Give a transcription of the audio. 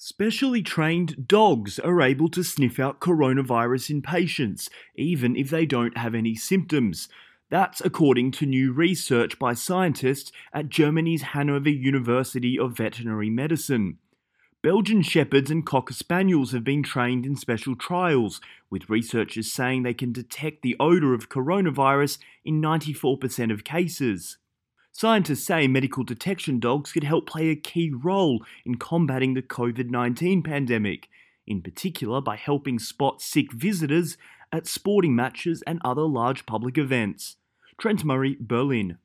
Specially trained dogs are able to sniff out coronavirus in patients, even if they don't have any symptoms. That's according to new research by scientists at Germany's Hanover University of Veterinary Medicine. Belgian Shepherds and Cocker Spaniels have been trained in special trials, with researchers saying they can detect the odour of coronavirus in 94% of cases. Scientists say medical detection dogs could help play a key role in combating the COVID-19 pandemic, in particular by helping spot sick visitors at sporting matches and other large public events. Trent Murray, Berlin.